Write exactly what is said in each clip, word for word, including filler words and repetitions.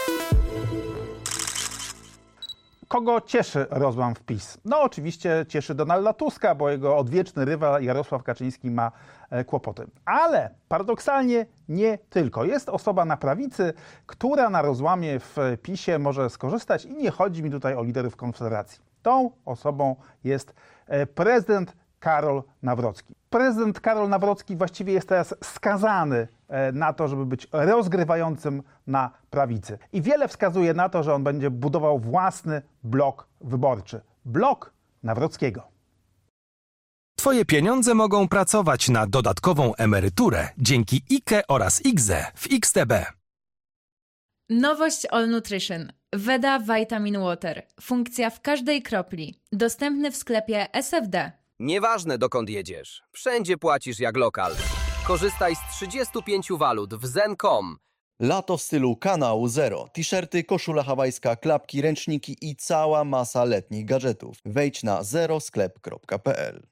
Kogo cieszy rozłam w PiS? No oczywiście cieszy Donalda Tuska, bo jego odwieczny rywal Jarosław Kaczyński ma kłopoty. Ale paradoksalnie nie tylko. Jest osoba na prawicy, która na rozłamie w PiSie może skorzystać i nie chodzi mi tutaj o liderów Konfederacji. Tą osobą jest prezydent Karol Nawrocki. Prezydent Karol Nawrocki właściwie jest teraz skazany na to, żeby być rozgrywającym na prawicy. I wiele wskazuje na to, że on będzie budował własny blok wyborczy. Blok Nawrockiego. Twoje pieniądze mogą pracować na dodatkową emeryturę dzięki I K E oraz I G Z E w X T B. Nowość All Nutrition. Veda Vitamin Water. Funkcja w każdej kropli. Dostępny w sklepie S F D. Nieważne dokąd jedziesz, wszędzie płacisz jak lokal. Korzystaj z trzydziestu pięciu walut w zen kropka com. Lato w stylu Kanału Zero. T-shirty, koszula hawajska, klapki, ręczniki i cała masa letnich gadżetów. Wejdź na zero sklep kropka p l.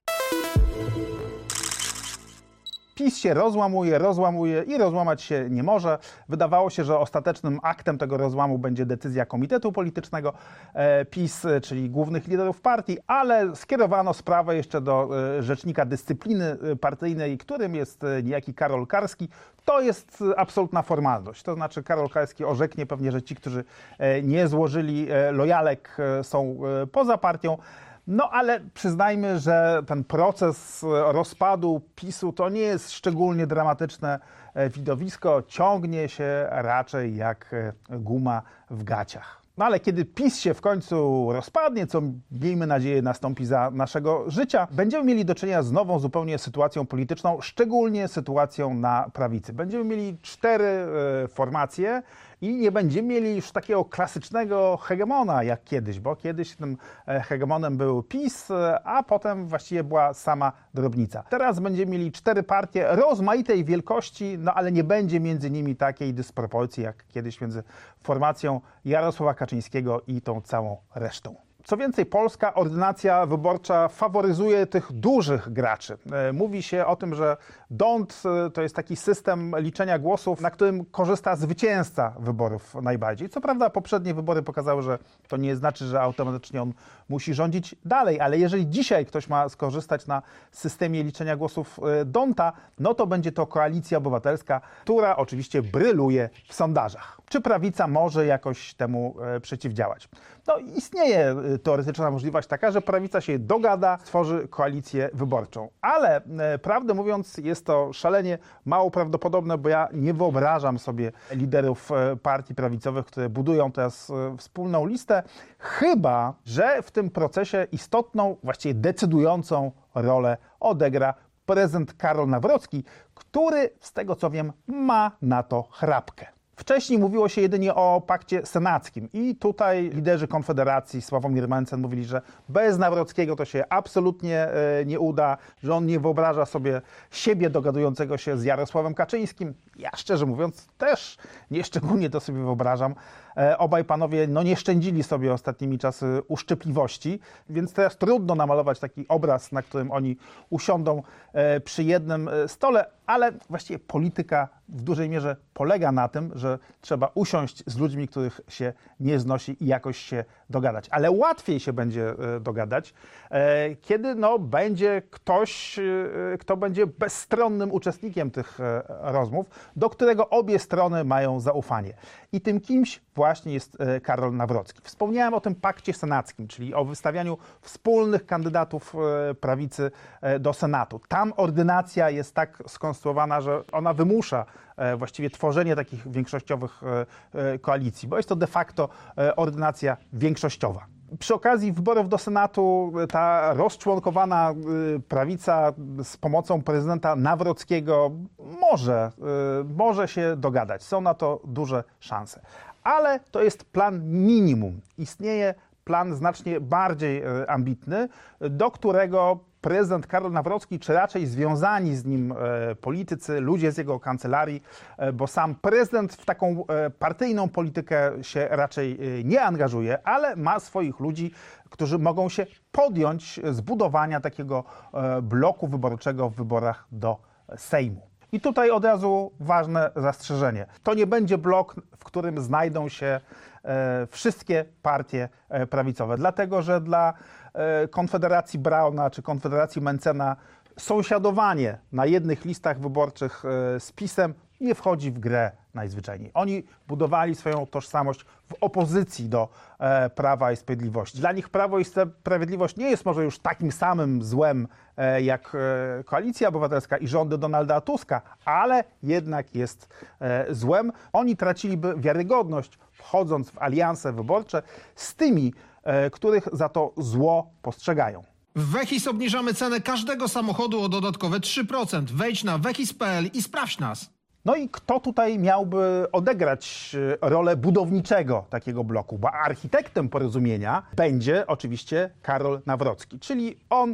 PiS się rozłamuje, rozłamuje i rozłamać się nie może. Wydawało się, że ostatecznym aktem tego rozłamu będzie decyzja Komitetu Politycznego PiS, czyli głównych liderów partii, ale skierowano sprawę jeszcze do Rzecznika Dyscypliny Partyjnej, którym jest niejaki Karol Karski. To jest absolutna formalność. To znaczy Karol Karski orzeknie pewnie, że ci, którzy nie złożyli lojalek, są poza partią. No ale przyznajmy, że ten proces rozpadu PiSu to nie jest szczególnie dramatyczne widowisko. Ciągnie się raczej jak guma w gaciach. No ale kiedy PiS się w końcu rozpadnie, co miejmy nadzieję nastąpi za naszego życia, będziemy mieli do czynienia z nową zupełnie sytuacją polityczną, szczególnie sytuacją na prawicy. Będziemy mieli cztery y, formacje i nie będziemy mieli już takiego klasycznego hegemona jak kiedyś, bo kiedyś tym hegemonem był PiS, a potem właściwie była sama drobnica. Teraz będziemy mieli cztery partie rozmaitej wielkości, no ale nie będzie między nimi takiej dysproporcji jak kiedyś między formacją Jarosława Kaczyńskiego i tą całą resztą. Co więcej, polska ordynacja wyborcza faworyzuje tych dużych graczy. Mówi się o tym, że D O N T to jest taki system liczenia głosów, na którym korzysta zwycięzca wyborów najbardziej. Co prawda poprzednie wybory pokazały, że to nie znaczy, że automatycznie on musi rządzić dalej, ale jeżeli dzisiaj ktoś ma skorzystać na systemie liczenia głosów D O N T a, no to będzie to Koalicja Obywatelska, która oczywiście bryluje w sondażach. Czy prawica może jakoś temu przeciwdziałać? No istnieje teoretyczna możliwość taka, że prawica się dogada, stworzy koalicję wyborczą. Ale e, prawdę mówiąc jest to szalenie mało prawdopodobne, bo ja nie wyobrażam sobie liderów e, partii prawicowych, które budują teraz e, wspólną listę, chyba że w tym procesie istotną, właściwie decydującą rolę odegra prezydent Karol Nawrocki, który z tego co wiem ma na to chrapkę. Wcześniej mówiło się jedynie o pakcie senackim i tutaj liderzy Konfederacji, Sławomir Mencen, mówili, że bez Nawrockiego to się absolutnie nie uda, że on nie wyobraża sobie siebie dogadującego się z Jarosławem Kaczyńskim. Ja szczerze mówiąc też nieszczególnie to sobie wyobrażam. Obaj panowie no, nie szczędzili sobie ostatnimi czasy uszczypliwości, więc teraz trudno namalować taki obraz, na którym oni usiądą przy jednym stole, ale właściwie polityka w dużej mierze polega na tym, że trzeba usiąść z ludźmi, których się nie znosi i jakoś się dogadać. Ale łatwiej się będzie dogadać, kiedy no, będzie ktoś, kto będzie bezstronnym uczestnikiem tych rozmów, do którego obie strony mają zaufanie. I tym kimś właśnie jest Karol Nawrocki. Wspomniałem o tym pakcie senackim, czyli o wystawianiu wspólnych kandydatów prawicy do Senatu. Tam ordynacja jest tak skonstruowana, że ona wymusza właściwie tworzenie takich większościowych koalicji, bo jest to de facto ordynacja większościowa. Przy okazji wyborów do Senatu ta rozczłonkowana prawica z pomocą prezydenta Nawrockiego może, może się dogadać. Są na to duże szanse. Ale to jest plan minimum. Istnieje plan znacznie bardziej ambitny, do którego prezydent Karol Nawrocki, czy raczej związani z nim e, politycy, ludzie z jego kancelarii, e, bo sam prezydent w taką e, partyjną politykę się raczej e, nie angażuje, ale ma swoich ludzi, którzy mogą się podjąć zbudowania takiego e, bloku wyborczego w wyborach do Sejmu. I tutaj od razu ważne zastrzeżenie. To nie będzie blok, w którym znajdą się e, wszystkie partie e, prawicowe, dlatego że dla e, Konfederacji Brauna czy Konfederacji Mentzena sąsiadowanie na jednych listach wyborczych e, z PiS-em nie wchodzi w grę najzwyczajniej. Oni budowali swoją tożsamość w opozycji do e, Prawa i Sprawiedliwości. Dla nich Prawo i Sprawiedliwość nie jest może już takim samym złem e, jak e, Koalicja Obywatelska i rządy Donalda Tuska, ale jednak jest e, złem. Oni traciliby wiarygodność, wchodząc w alianse wyborcze z tymi, e, których za to zło postrzegają. W Wechis obniżamy cenę każdego samochodu o dodatkowe trzy procent. Wejdź na wechis kropka p l i sprawdź nas. No i kto tutaj miałby odegrać rolę budowniczego takiego bloku? Bo architektem porozumienia będzie oczywiście Karol Nawrocki, czyli on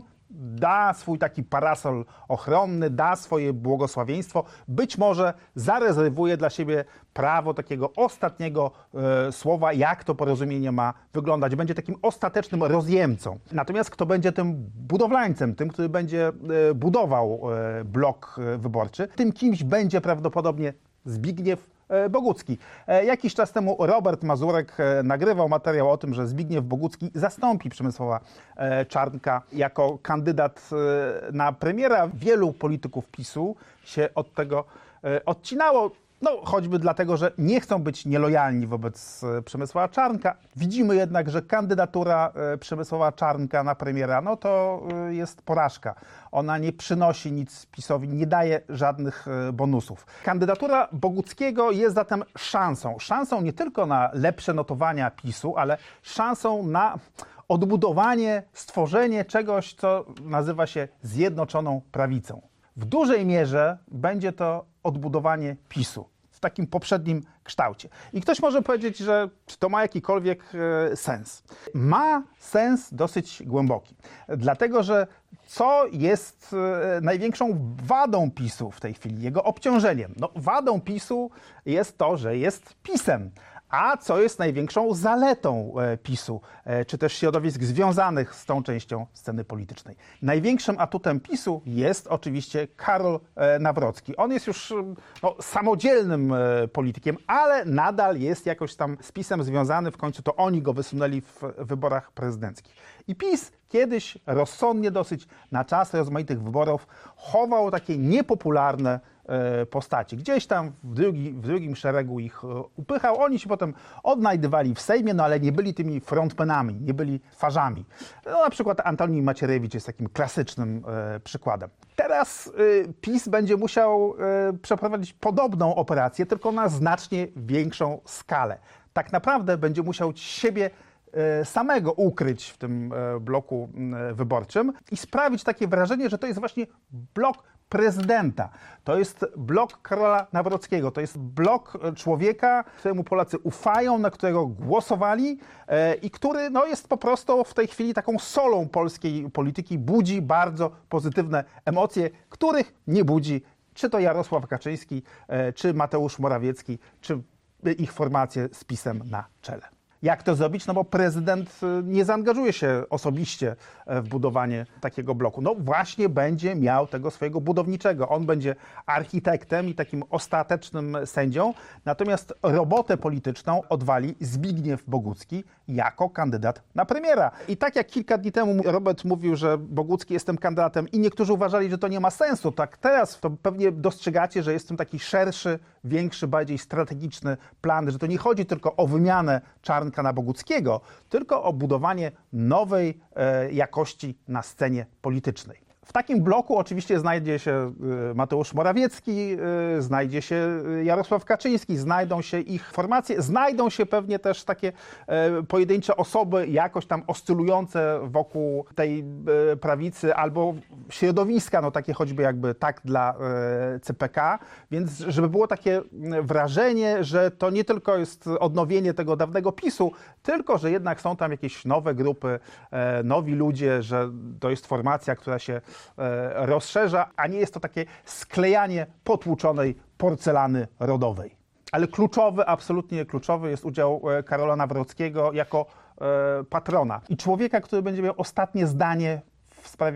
da swój taki parasol ochronny, da swoje błogosławieństwo, być może zarezerwuje dla siebie prawo takiego ostatniego e, słowa, jak to porozumienie ma wyglądać. Będzie takim ostatecznym rozjemcą. Natomiast kto będzie tym budowlańcem, tym, który będzie e, budował e, blok e, wyborczy, tym kimś będzie prawdopodobnie Zbigniew Bogucki. Jakiś czas temu Robert Mazurek nagrywał materiał o tym, że Zbigniew Bogucki zastąpi Przemysława Czarnka jako kandydat na premiera. Wielu polityków PiS-u się od tego odcinało. No, choćby dlatego, że nie chcą być nielojalni wobec Przemysława Czarnka. Widzimy jednak, że kandydatura Przemysława Czarnka na premiera, no to jest porażka. Ona nie przynosi nic PiS-owi, nie daje żadnych bonusów. Kandydatura Boguckiego jest zatem szansą. Szansą nie tylko na lepsze notowania PiS-u, ale szansą na odbudowanie, stworzenie czegoś, co nazywa się Zjednoczoną Prawicą. W dużej mierze będzie to odbudowanie PiS-u w takim poprzednim kształcie. I ktoś może powiedzieć, że czy to ma jakikolwiek e, sens. Ma sens dosyć głęboki. Dlatego, że co jest e, największą wadą PiS-u w tej chwili, jego obciążeniem? No, wadą PiS-u jest to, że jest PiS-em. A co jest największą zaletą PiS-u, czy też środowisk związanych z tą częścią sceny politycznej? Największym atutem PiS-u jest oczywiście Karol Nawrocki. On jest już no, samodzielnym politykiem, ale nadal jest jakoś tam z PiS-em związany. W końcu to oni go wysunęli w wyborach prezydenckich. I PiS kiedyś rozsądnie dosyć na czas rozmaitych wyborów chował takie niepopularne postaci. Gdzieś tam w, drugi, w drugim szeregu ich upychał. Oni się potem odnajdywali w Sejmie, no ale nie byli tymi frontmenami, nie byli twarzami. No, na przykład Antoni Macierewicz jest takim klasycznym e, przykładem. Teraz e, PiS będzie musiał e, przeprowadzić podobną operację, tylko na znacznie większą skalę. Tak naprawdę będzie musiał siebie samego ukryć w tym bloku wyborczym i sprawić takie wrażenie, że to jest właśnie blok prezydenta. To jest blok Karola Nawrockiego. To jest blok człowieka, któremu Polacy ufają, na którego głosowali e, i który no, jest po prostu w tej chwili taką solą polskiej polityki. Budzi bardzo pozytywne emocje, których nie budzi czy to Jarosław Kaczyński, e, czy Mateusz Morawiecki, czy ich formacje z PiS-em na czele. Jak to zrobić? No bo prezydent nie zaangażuje się osobiście w budowanie takiego bloku. No właśnie będzie miał tego swojego budowniczego. On będzie architektem i takim ostatecznym sędzią. Natomiast robotę polityczną odwali Zbigniew Bogucki jako kandydat na premiera. I tak jak kilka dni temu Robert mówił, że Bogucki jest tym kandydatem i niektórzy uważali, że to nie ma sensu, tak teraz to pewnie dostrzegacie, że jest tym taki szerszy, większy, bardziej strategiczny plan, że to nie chodzi tylko o wymianę Czarnka na Boguckiego, tylko o budowanie nowej e, jakości na scenie politycznej. W takim bloku oczywiście znajdzie się Mateusz Morawiecki, znajdzie się Jarosław Kaczyński, znajdą się ich formacje, znajdą się pewnie też takie pojedyncze osoby jakoś tam oscylujące wokół tej prawicy albo środowiska, no takie choćby jakby tak dla C P K, więc żeby było takie wrażenie, że to nie tylko jest odnowienie tego dawnego PiS-u, tylko że jednak są tam jakieś nowe grupy, nowi ludzie, że to jest formacja, która się rozszerza, a nie jest to takie sklejanie potłuczonej porcelany rodowej. Ale kluczowy, absolutnie kluczowy jest udział Karola Nawrockiego jako patrona i człowieka, który będzie miał ostatnie zdanie w sprawie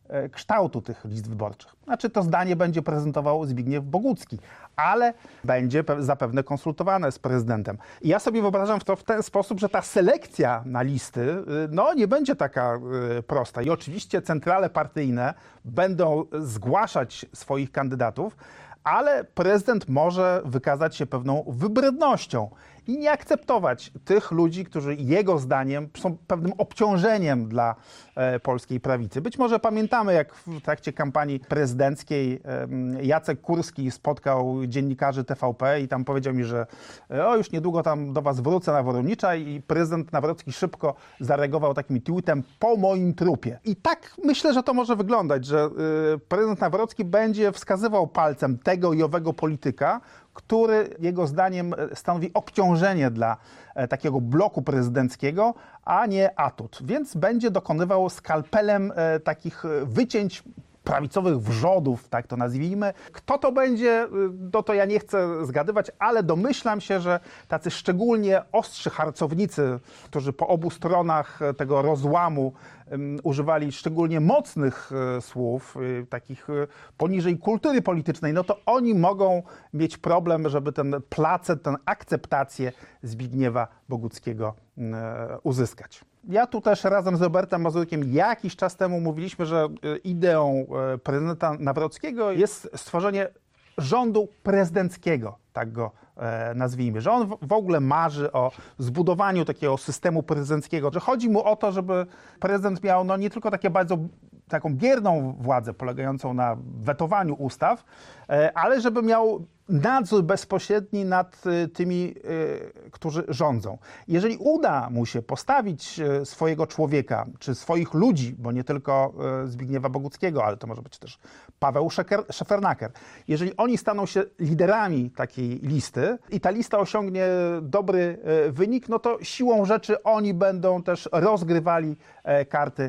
kształtu tych list wyborczych. Znaczy to zdanie będzie prezentował Zbigniew Bogucki, ale będzie zapewne konsultowane z prezydentem. I ja sobie wyobrażam to w ten sposób, że ta selekcja na listy no, nie będzie taka prosta. I oczywiście centrale partyjne będą zgłaszać swoich kandydatów, ale prezydent może wykazać się pewną wybrednością i nie akceptować tych ludzi, którzy jego zdaniem są pewnym obciążeniem dla e, polskiej prawicy. Być może pamiętamy, jak w trakcie kampanii prezydenckiej e, Jacek Kurski spotkał dziennikarzy T V P i tam powiedział mi, że e, o, już niedługo tam do was wrócę na Woronicza, i prezydent Nawrocki szybko zareagował takim tweetem: po moim trupie. I tak myślę, że to może wyglądać, że e, prezydent Nawrocki będzie wskazywał palcem tego i owego polityka, który jego zdaniem stanowi obciążenie dla takiego bloku prezydenckiego, a nie atut. Więc będzie dokonywał skalpelem takich wycięć prawicowych wrzodów, tak to nazwijmy. Kto to będzie, no to ja nie chcę zgadywać, ale domyślam się, że tacy szczególnie ostrzy harcownicy, którzy po obu stronach tego rozłamu um, używali szczególnie mocnych e, słów, e, takich e, poniżej kultury politycznej, no to oni mogą mieć problem, żeby ten placet, tę akceptację Zbigniewa Boguckiego e, uzyskać. Ja tu też razem z Robertem Mazurkiem jakiś czas temu mówiliśmy, że ideą prezydenta Nawrockiego jest stworzenie rządu prezydenckiego, tak go nazwijmy, że on w ogóle marzy o zbudowaniu takiego systemu prezydenckiego, że chodzi mu o to, żeby prezydent miał no nie tylko takie bardzo taką bierną władzę polegającą na wetowaniu ustaw, ale żeby miał nadzór bezpośredni nad tymi, którzy rządzą. Jeżeli uda mu się postawić swojego człowieka, czy swoich ludzi, bo nie tylko Zbigniewa Boguckiego, ale to może być też Paweł Szefernaker, jeżeli oni staną się liderami takiej listy i ta lista osiągnie dobry wynik, no to siłą rzeczy oni będą też rozgrywali karty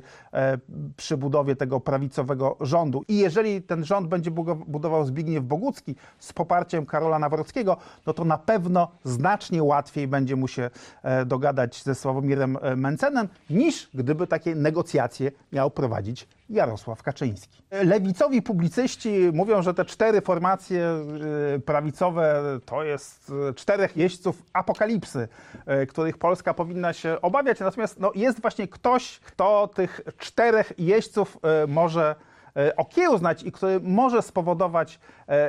przy budowie tego prawicowego rządu. I jeżeli ten rząd będzie budował Zbigniew Bogucki z poparciem Karola Nawrockiego, no to na pewno znacznie łatwiej będzie mu się dogadać ze Sławomirem Mencenem, niż gdyby takie negocjacje miał prowadzić Jarosław Kaczyński. Lewicowi publicyści mówią, że te cztery formacje prawicowe to jest czterech jeźdźców apokalipsy, których Polska powinna się obawiać. Natomiast no, jest właśnie ktoś, kto tych czterech jeźdźców może okiełznać i który może spowodować,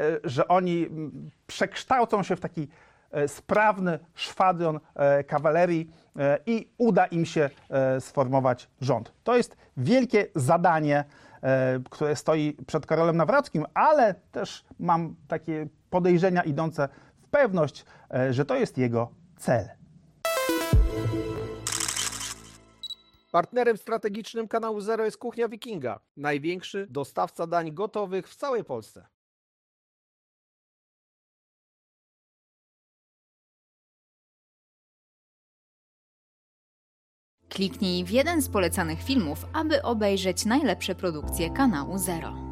że oni przekształcą się w taki sprawny szwadron kawalerii i uda im się sformować rząd. To jest wielkie zadanie, które stoi przed Karolem Nawrockim, ale też mam takie podejrzenia idące w pewność, że to jest jego cel. Partnerem strategicznym kanału Zero jest Kuchnia Wikinga, największy dostawca dań gotowych w całej Polsce. Kliknij w jeden z polecanych filmów, aby obejrzeć najlepsze produkcje kanału Zero.